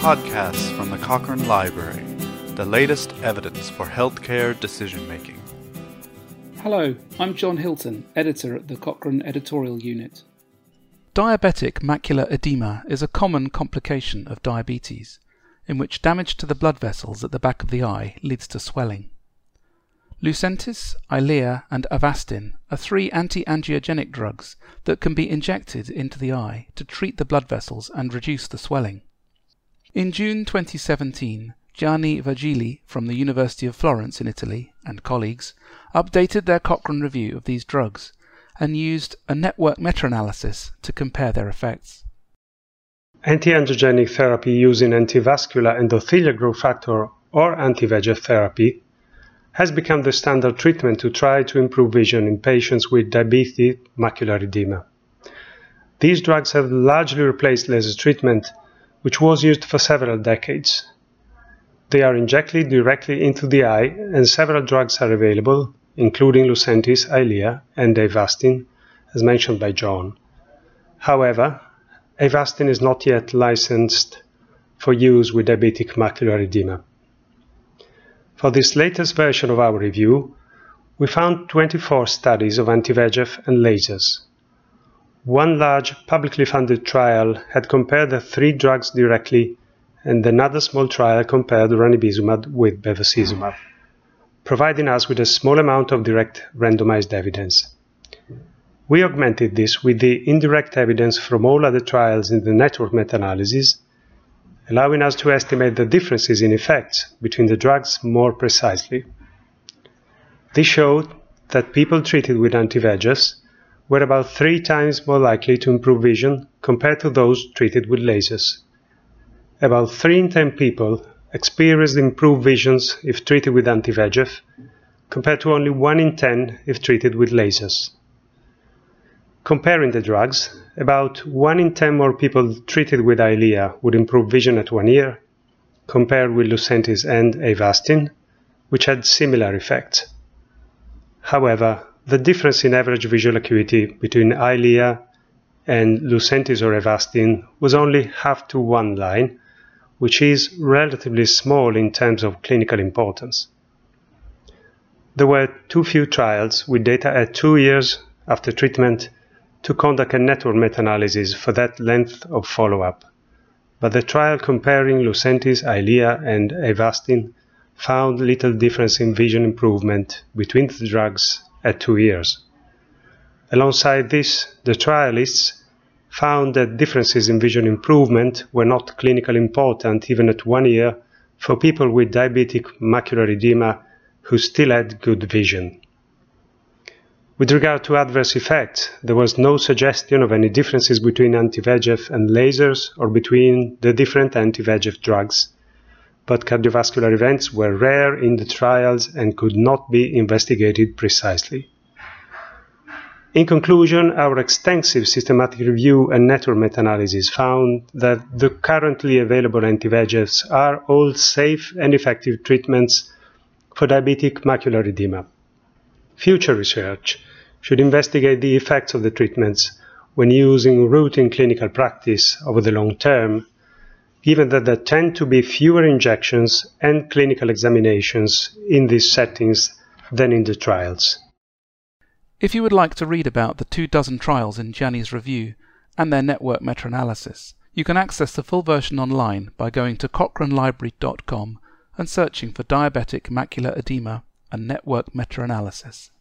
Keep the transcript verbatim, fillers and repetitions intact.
podcasts from the Cochrane Library, the latest evidence for healthcare decision-making. Hello, I'm John Hilton, editor at the Cochrane Editorial Unit. Diabetic macular edema is a common complication of diabetes, in which damage to the blood vessels at the back of the eye leads to swelling. Lucentis, Eylea and Avastin are three anti-angiogenic drugs that can be injected into the eye to treat the blood vessels and reduce the swelling. In June twenty seventeen, Gianni Virgili from the University of Florence in Italy and colleagues updated their Cochrane review of these drugs and used a network meta-analysis to compare their effects. Anti-angiogenic therapy using antivascular endothelial growth factor or anti-V E G F therapy has become the standard treatment to try to improve vision in patients with diabetic macular edema. These drugs have largely replaced laser treatment, which was used for several decades. They are injected directly into the eye, and several drugs are available, including Lucentis, Eylea, and Avastin, as mentioned by John. However, Avastin is not yet licensed for use with diabetic macular edema. For this latest version of our review, we found twenty-four studies of anti-V E G F and lasers. One large publicly funded trial had compared the three drugs directly, and another small trial compared ranibizumab with bevacizumab, providing us with a small amount of direct randomized evidence. We augmented this with the indirect evidence from all other trials in the network meta-analysis, allowing us to estimate the differences in effects between the drugs more precisely. This showed that people treated with anti-V E G Fs were about three times more likely to improve vision compared to those treated with lasers. About three in ten people experienced improved visions if treated with anti-V E G F, compared to only one in ten if treated with lasers. Comparing the drugs, about one in ten more people treated with Eylea would improve vision at one year, compared with Lucentis and Avastin, which had similar effects. However, the difference in average visual acuity between Eylea and Lucentis or Avastin was only half to one line, which is relatively small in terms of clinical importance. There were too few trials with data at two years after treatment to conduct a network meta-analysis for that length of follow-up, but the trial comparing Lucentis, Eylea and Avastin found little difference in vision improvement between the drugs at two years. Alongside this, the trialists found that differences in vision improvement were not clinically important even at one year for people with diabetic macular edema who still had good vision. With regard to adverse effects, there was no suggestion of any differences between anti-V E G F and lasers or between the different anti-V E G F drugs, but cardiovascular events were rare in the trials and could not be investigated precisely. In conclusion, our extensive systematic review and network meta-analysis found that the currently available anti-V E G Fs are all safe and effective treatments for diabetic macular edema. Future research should investigate the effects of the treatments when using routine clinical practice over the long term, given that there tend to be fewer injections and clinical examinations in these settings than in the trials. If you would like to read about the two dozen trials in Gianni's review and their network meta-analysis, you can access the full version online by going to cochrane library dot com and searching for diabetic macular edema and network meta-analysis.